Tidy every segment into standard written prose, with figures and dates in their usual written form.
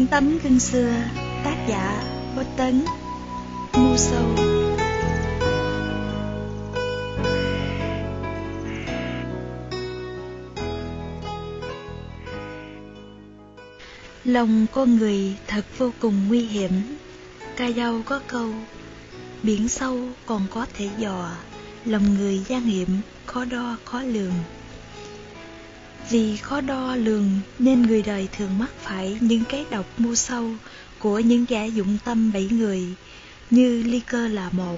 tấm gương xưa, tác giả Vô Tấn, Ngu Sâu. Lòng con người thật vô cùng nguy hiểm. Ca dao có câu: biển sâu còn có thể dò, lòng người gian hiểm, khó đo khó lường. Vì khó đo lường nên người đời thường mắc phải những cái độc mưu sâu của những kẻ dụng tâm bẫy người, như Ly Cơ là một.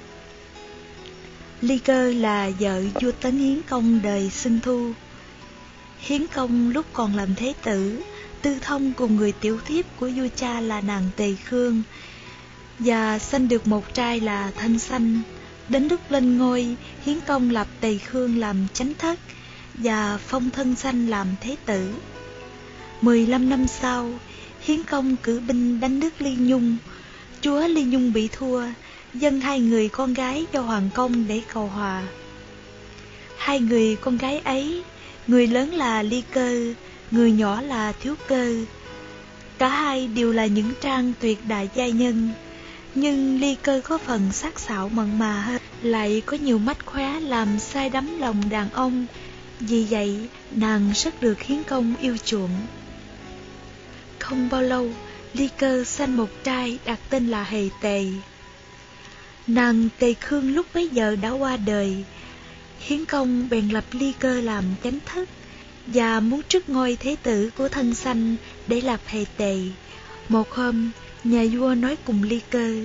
Ly Cơ là vợ vua Tấn Hiến Công đời Xuân Thu. Hiến Công lúc còn làm thế tử, tư thông cùng người tiểu thiếp của vua cha là nàng Tề Khương, và sinh được một trai là Thanh Sanh. Đến lúc lên ngôi, Hiến Công lập Tề Khương làm chánh thất và phong Thân Sanh làm thế tử. 15 năm sau, Hiến Công cử binh đánh nước Ly Nhung. Chúa Ly Nhung bị thua, dâng 2 người con gái cho hoàng công để cầu hòa. 2 người con gái ấy, người lớn là Ly Cơ, người nhỏ là Thiếu Cơ. Cả hai đều là những trang tuyệt đại giai nhân, nhưng Ly Cơ có phần sắc sảo mặn mà hơn, lại có nhiều mách khóe làm say đắm lòng đàn ông. Vì vậy, nàng rất được Hiến Công yêu chuộng. Không bao lâu, Ly Cơ sanh một trai đặt tên là Hề Tề. Nàng Tề Khương lúc bấy giờ đã qua đời. Hiến Công bèn lập Ly Cơ làm chánh thất và muốn trút ngôi thế tử của Thân Sanh để lập Hề Tề. Một hôm, nhà vua nói cùng Ly Cơ: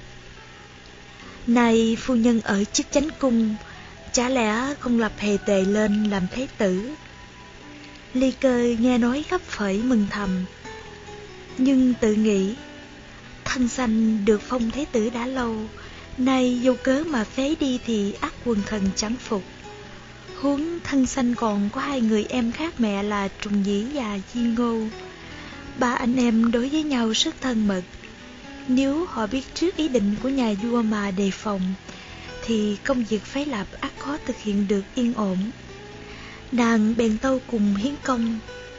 "Này phu nhân ở chức chánh cung, chả lẽ không lập Hề Tề lên làm thế tử?" Ly Cơ nghe nói gấp phởi mừng thầm, nhưng tự nghĩ: Thân Sanh được phong thế tử đã lâu, nay vô cớ mà phế đi thì ắt quần thần chẳng phục. Huống Thân Sanh còn có 2 người em khác mẹ là Trùng Nhĩ và Di Ngô. 3 anh em đối với nhau rất thân mật. Nếu họ biết trước ý định của nhà vua mà đề phòng, thì công việc phế lập ắt khó thực hiện được yên ổn. Nàng bèn tâu cùng Hiến Công: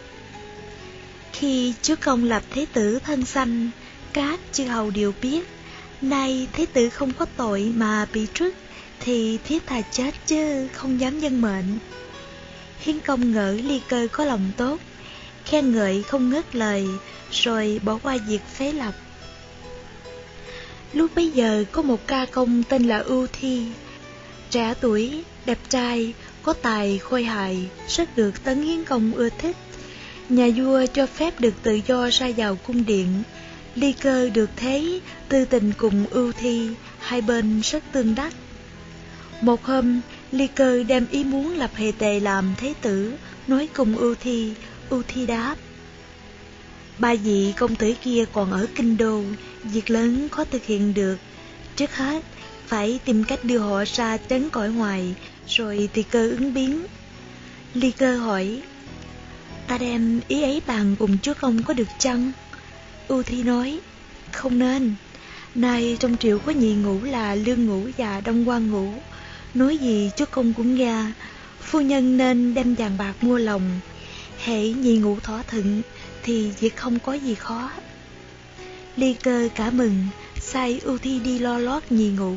"Khi chúa công lập thế tử Thân Sanh, các chư hầu đều biết. Nay thế tử không có tội mà bị truất, thì thiếp thà chết chứ không dám nhân mệnh." Hiến Công ngỡ Ly Cơ có lòng tốt, khen ngợi không ngớt lời, rồi bỏ qua việc phế lập. Lúc bấy giờ có một ca công tên là Ưu Thi, trẻ tuổi, đẹp trai, có tài khôi hài, rất được Tấn Hiến Công ưa thích. Nhà vua cho phép được tự do ra vào cung điện. Ly Cơ được thế, tư tình cùng Ưu Thi, hai bên rất tương đắc. Một hôm, Ly Cơ đem ý muốn lập Hề Tề làm thế tử, nói cùng Ưu Thi. Ưu Thi đáp: "Ba vị công tử kia còn ở kinh đô, việc lớn khó thực hiện được. Trước hết, phải tìm cách đưa họ ra trấn cõi ngoài, rồi tùy cơ ứng biến." Ly Cơ hỏi: "Ta đem ý ấy bàn cùng chúa công có được chăng?" Ưu Thi nói: "Không nên. Nay trong triều có nhị ngũ là Lương Ngũ và Đông Quan Ngũ, nói gì chúa công cũng nghe. Phu nhân nên đem vàng bạc mua lòng. Hễ nhị ngũ thỏa thuận thì việc không có gì khó." Ly Cơ cả mừng, sai Ưu Thi đi lo lót nhị ngũ.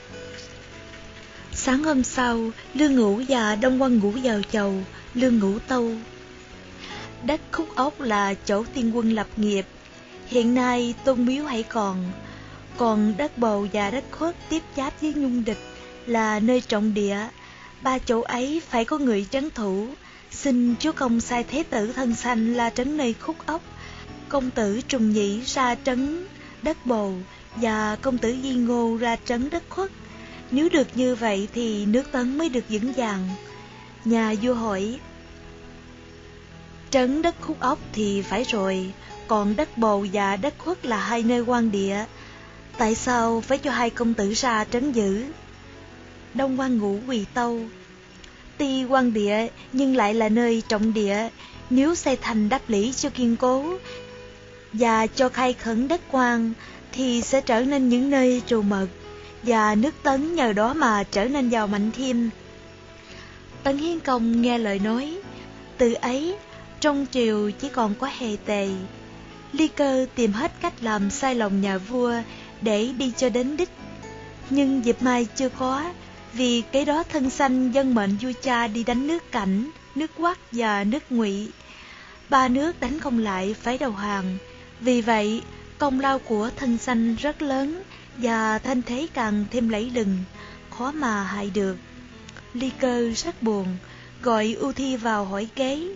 Sáng hôm sau, Lương Ngũ và Đông Quan Ngũ vào chầu. Lương Ngũ tâu: "Đất Khúc Ốc là chỗ tiên quân lập nghiệp, hiện nay tôn miếu hãy còn đất Bầu và đất Khuất tiếp giáp với Nhung Địch là nơi trọng địa. 3 chỗ ấy phải có người trấn thủ. Xin chúa công sai thế tử Thân Sanh la trấn nơi Khúc Ốc, công tử Trùng Nhĩ ra trấn đất Bầu, và công tử Di Ngô ra trấn đất Khuất. Nếu được như vậy thì nước Tấn mới được vững vàng." Nhà vua hỏi: "Trấn đất Khúc Ốc thì phải rồi, còn đất Bầu và đất Khuất là 2 nơi quan địa, tại sao phải cho 2 công tử ra trấn giữ?" Đông Quan Ngũ quỳ tâu: "Tuy quan địa nhưng lại là nơi trọng địa, nếu xây thành đắp lũy cho kiên cố và cho khai khẩn đất quan thì sẽ trở nên những nơi trù mật, và nước Tấn nhờ đó mà trở nên giàu mạnh thêm." Tấn Hiến Công nghe lời nói, từ ấy trong triều chỉ còn có Hề Tề. Ly Cơ tìm hết cách làm sai lòng nhà vua để đi cho đến đích. Nhưng dịp mai chưa có, vì cái đó Thân Sanh dân mệnh vua cha đi đánh nước Cảnh, nước Quắc và nước Ngụy. Ba nước đánh không lại phải đầu hàng. Vì vậy, công lao của Thân Sanh rất lớn và thanh thế càng thêm lẫy lừng, khó mà hại được. Ly Cơ rất buồn, gọi U Thi vào hỏi kế.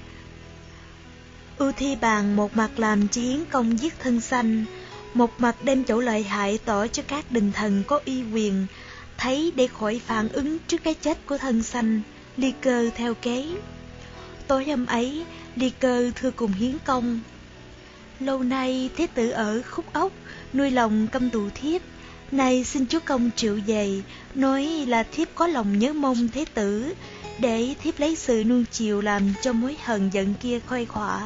U Thi bàn một mặt làm cho Hiến Công giết Thân Sanh, một mặt đem chỗ lợi hại tỏ cho các đình thần có uy quyền, thấy để khỏi phản ứng trước cái chết của Thân Sanh. Ly Cơ theo kế. Tối hôm ấy, Ly Cơ thưa cùng Hiến Công: lâu nay thế tử ở Khúc Ốc, nuôi lòng căm thù thiếp. Nay xin chúa công triệu về, nói là thiếp có lòng nhớ mong thế tử, để thiếp lấy sự nuông chiều làm cho mối hờn giận kia khuây khỏa.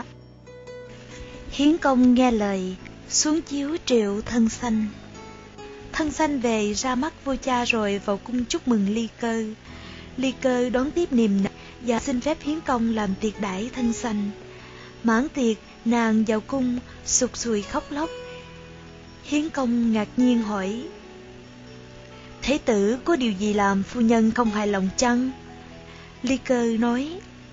Hiến Công nghe lời, xuống chiếu triệu Thân Sanh. Thân Sanh về ra mắt vua cha rồi vào cung chúc mừng Ly Cơ. Ly Cơ đón tiếp niềm nở và xin phép Hiến Công làm tiệc đãi Thân Sanh. Mãn tiệc, nàng vào cung sụt sùi khóc lóc. Hiến Công ngạc nhiên hỏi: thế tử có điều gì làm phu nhân không hài lòng chăng? Ly Cơ nói: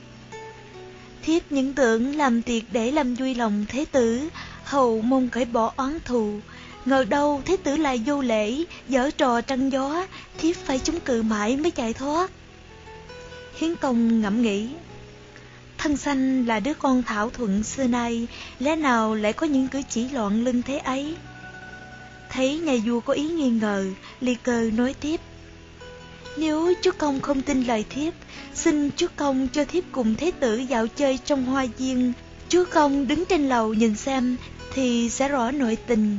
thiếp những tưởng làm tiệc để làm vui lòng thế tử, hầu mong cởi bỏ oán thù. Ngờ đâu thế tử lại vô lễ, giở trò trăng gió, thiếp phải chống cự mãi mới chạy thoát. Hiến Công ngẫm nghĩ: Thân Sanh là đứa con thảo thuận xưa nay, lẽ nào lại có những cử chỉ loạn lưng thế ấy? Thấy nhà vua có ý nghi ngờ, Ly Cơ nói tiếp: nếu chúa công không tin lời thiếp, xin chúa công cho thiếp cùng thế tử dạo chơi trong hoa viên. Chúa công đứng trên lầu nhìn xem thì sẽ rõ nội tình.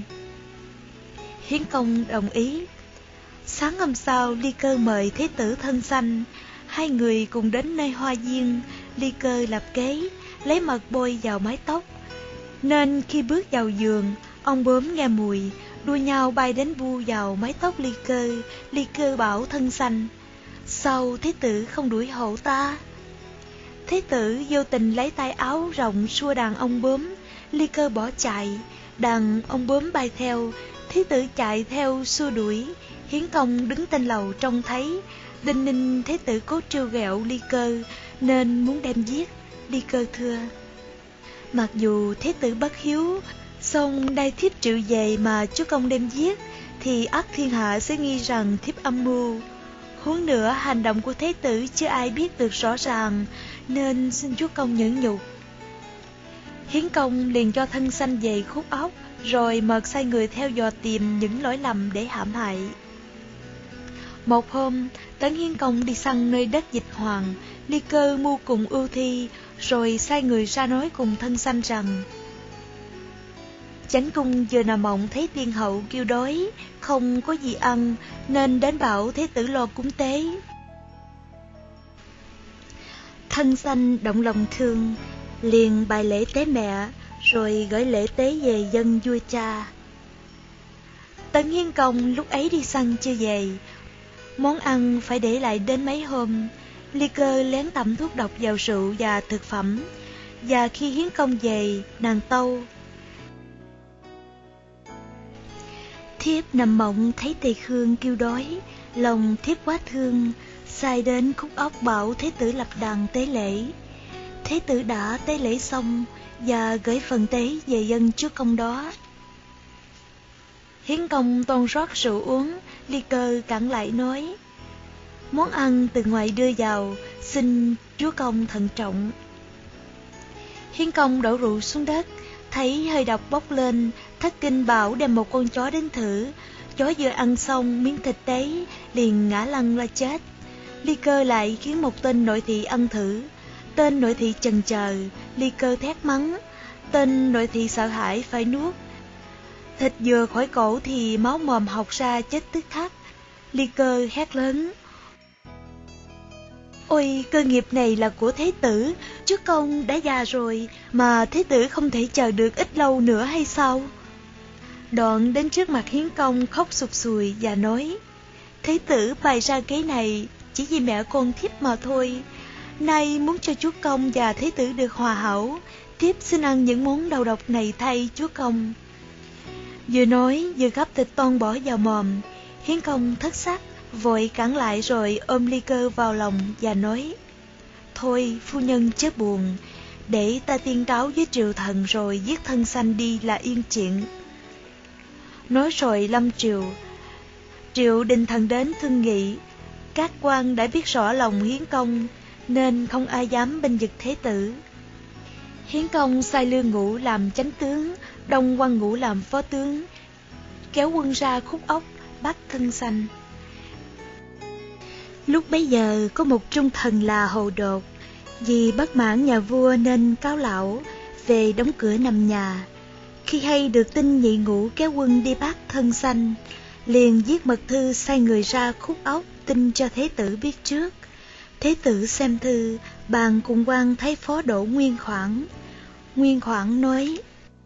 Hiến Công đồng ý. Sáng hôm sau, Ly Cơ mời thế tử Thân Sanh. Hai người cùng đến nơi hoa viên. Ly Cơ lập kế, lấy mật bôi vào mái tóc, nên khi bước vào giường, ong bướm nghe mùi, đua nhau bay đến bu vào mái tóc Ly Cơ. Ly Cơ bảo Thân Sanh: sao thế tử không đuổi hộ ta? Thế tử vô tình lấy tay áo rộng xua đàn ong bướm. Ly Cơ bỏ chạy, đàn ong bướm bay theo. Thế tử chạy theo xua đuổi. Hiến Công đứng trên lầu trông thấy, đinh ninh thế tử cố trêu ghẹo Ly Cơ nên muốn đem giết. Ly Cơ thưa: mặc dù thế tử bất hiếu, song đây thiếp triệu về mà chúa công đem giết, thì ắt thiên hạ sẽ nghi rằng thiếp âm mưu. Huống nữa hành động của thế tử chưa ai biết được rõ ràng, nên xin chúa công nhẫn nhục. Hiến Công liền cho Thân Sanh về Khúc Ốc, rồi mật sai người theo dò tìm những lỗi lầm để hãm hại. Một hôm, Tấn Hiến Công đi săn nơi đất Dịch Hoàng. Ly Cơ mưu cùng ưu thi, rồi sai người ra nói cùng Thân Sanh rằng: chánh cung vừa nằm mộng thấy tiên hậu kêu đói, không có gì ăn, nên đến bảo thế tử lo cúng tế. Thân Sanh động lòng thương, liền bài lễ tế mẹ, rồi gửi lễ tế về dân vua cha. Tấn Hiến Công lúc ấy đi săn chưa về, món ăn phải để lại đến mấy hôm. Ly Cơ lén tẩm thuốc độc vào rượu và thực phẩm, và khi Hiến Công về, nàng tâu: thiếp nằm mộng thấy Tề Khương kêu đói, lòng thiếp quá thương, sai đến Khúc Ốc bảo thế tử lập đàn tế lễ. Thế tử đã tế lễ xong và gửi phần tế về dân chúa công đó. Hiến Công toan rót rượu uống. Ly Cơ cản lại nói: món ăn từ ngoài đưa vào, xin chúa công thận trọng. Hiến Công đổ rượu xuống đất, thấy hơi độc bốc lên, thất kinh bảo đem một con chó đến thử. Chó vừa ăn xong miếng thịt đấy, liền ngã lăn ra chết. Ly Cơ lại khiến một tên nội thị ăn thử. Tên nội thị chần chờ, Ly Cơ thét mắng. Tên nội thị sợ hãi phải nuốt. Thịt vừa khỏi cổ thì máu mồm học ra chết tức khắc. Ly Cơ hét lớn: ôi, cơ nghiệp này là của thế tử, chúa công đã già rồi, mà thế tử không thể chờ được ít lâu nữa hay sao? Đoạn đến trước mặt Hiến Công khóc sụt sùi và nói: thế tử bày ra cái này chỉ vì mẹ con thiếp mà thôi. Nay muốn cho chúa công và thế tử được hòa hảo, thiếp xin ăn những món đầu độc này thay chúa công. Vừa nói vừa gắp thịt toan bỏ vào mồm. Hiến công thất sắc, vội cản lại rồi ôm ly cơ vào lòng và nói: Thôi phu nhân chớ buồn, để ta tiên cáo với triều thần rồi giết thân sanh đi là yên chuyện. Nói rồi lâm triều. Triệu Đình Thần đến thương nghị. Các quan đã biết rõ lòng Hiến công, nên không ai dám bênh vực thế tử. Hiến công sai Lương Ngũ làm chánh tướng, Đông Quan Ngũ làm phó tướng, kéo quân ra Khúc Ốc bắt thân sanh. Lúc bấy giờ có một trung thần là Hồ Đột, vì bất mãn nhà vua nên cáo lão, về đóng cửa nằm nhà. Khi hay được tin Nhị Ngũ kéo quân đi bắt thân sanh, liền viết mật thư sai người ra Khúc Ốc tin cho thế tử biết trước. Thế tử xem thư, bàn cùng quan thái phó Đỗ Nguyên Khoản. Nguyên Khoản nói: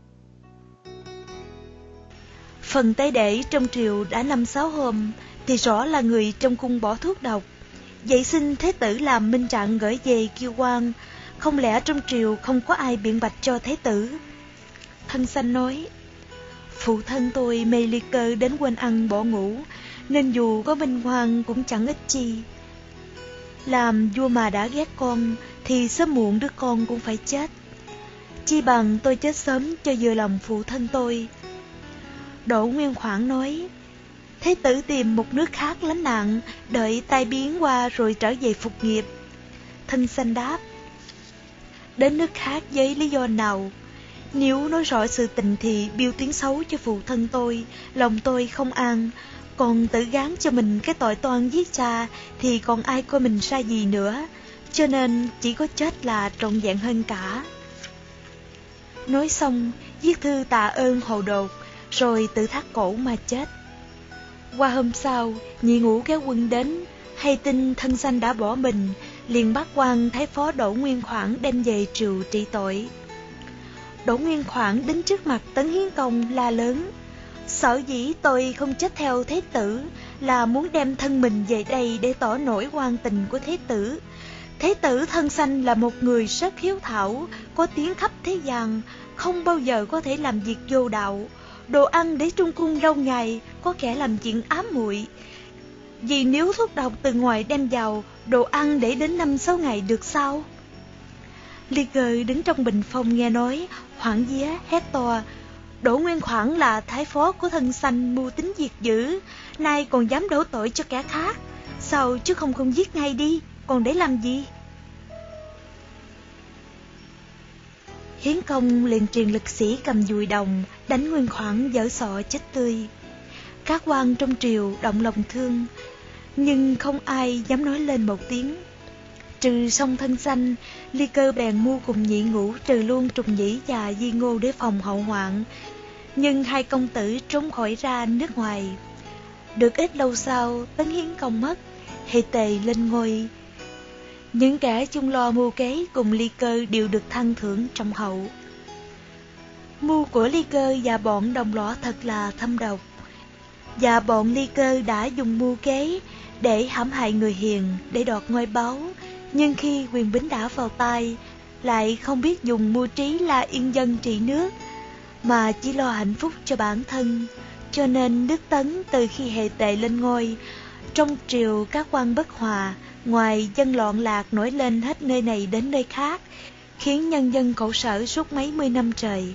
Phần Tây Đệ trong triều đã 5-6 hôm, thì rõ là người trong cung bỏ thuốc độc. Vậy xin thế tử làm minh trạng gửi về kêu quan, không lẽ trong triều không có ai biện bạch cho thế tử? Thân sanh nói: Phụ thân tôi mê ly cơ đến quên ăn bỏ ngủ, nên dù có minh hoan cũng chẳng ích chi. Làm vua mà đã ghét con, thì sớm muộn đứa con cũng phải chết. Chi bằng tôi chết sớm cho vừa lòng phụ thân tôi. Đỗ Nguyên Khoản nói: Thế tử tìm một nước khác lánh nạn, đợi tai biến qua rồi trở về phục nghiệp. Thân sanh đáp: Đến nước khác với lý do nào? Nếu nói rõ sự tình thì biêu tiếng xấu cho phụ thân tôi, lòng tôi không an. Còn tự gán cho mình cái tội toan giết cha thì còn ai coi mình ra gì nữa, cho nên chỉ có chết là trọn vẹn hơn cả. Nói xong, viết thư tạ ơn Hồ Đột, rồi tự thắt cổ mà chết. Qua hôm sau, Nhị Ngũ kéo quân đến, hay tin thân sanh đã bỏ mình, liền bắt quan thái phó Đỗ Nguyên Khoản đem về triều trị tội. Đỗ Nguyên Khoản đến trước mặt Tấn Hiến Công la lớn: Sở dĩ tôi không chết theo thế tử là muốn đem thân mình về đây để tỏ nổi oan tình của thế tử. Thế tử thân sanh là một người rất hiếu thảo, có tiếng khắp thế gian, không bao giờ có thể làm việc vô đạo. Đồ ăn để trong cung lâu ngày, có kẻ làm chuyện ám muội. Vì nếu thuốc độc từ ngoài đem vào, đồ ăn để đến 5-6 ngày được sao? Ly Cơ đứng trong bình phong nghe nói, hoảng vía hét to: Đỗ Nguyên Khoản là thái phó của thân sanh mưu tính diệt dữ, nay còn dám đổ tội cho kẻ khác. Sao chứ không giết ngay đi, còn để làm gì? Hiến công liền truyền lực sĩ cầm dùi đồng, đánh Nguyên Khoản dở sọ chết tươi. Các quan trong triều động lòng thương, nhưng không ai dám nói lên một tiếng. Trừ xong thân sanh, Ly Cơ bèn mua cùng Nhị Ngũ trừ luôn Trùng Nhĩ và Di Ngô để phòng hậu hoạn. Nhưng hai công tử trốn khỏi ra nước ngoài. Được ít lâu sau, Tấn Hiến Công mất, Hề Tề lên ngôi. Những kẻ chung lo mưu kế cùng Ly Cơ đều được thăng thưởng trọng hậu. Mưu của Ly Cơ và bọn đồng lõa thật là thâm độc, và bọn Ly Cơ đã dùng mưu kế để hãm hại người hiền để đoạt ngôi báu. Nhưng khi quyền bính đã vào tay, lại không biết dùng mưu trí là yên dân trị nước, mà chỉ lo hạnh phúc cho bản thân. Cho nên nước Tấn từ khi Hề Tề lên ngôi, trong triều các quan bất hòa, ngoài dân loạn lạc nổi lên hết nơi này đến nơi khác, khiến nhân dân khổ sở suốt mấy mươi năm trời.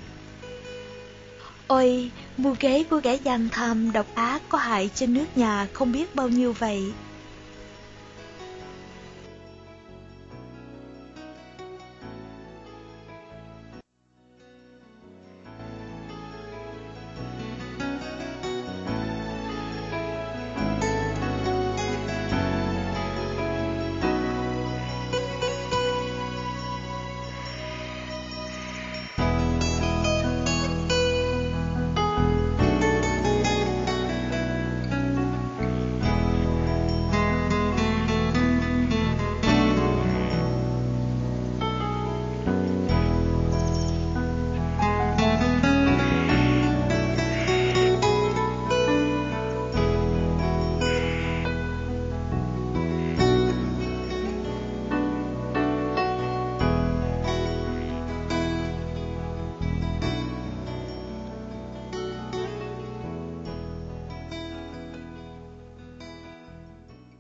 Ôi, mưu kế của kẻ gian tham độc ác có hại cho nước nhà không biết bao nhiêu vậy.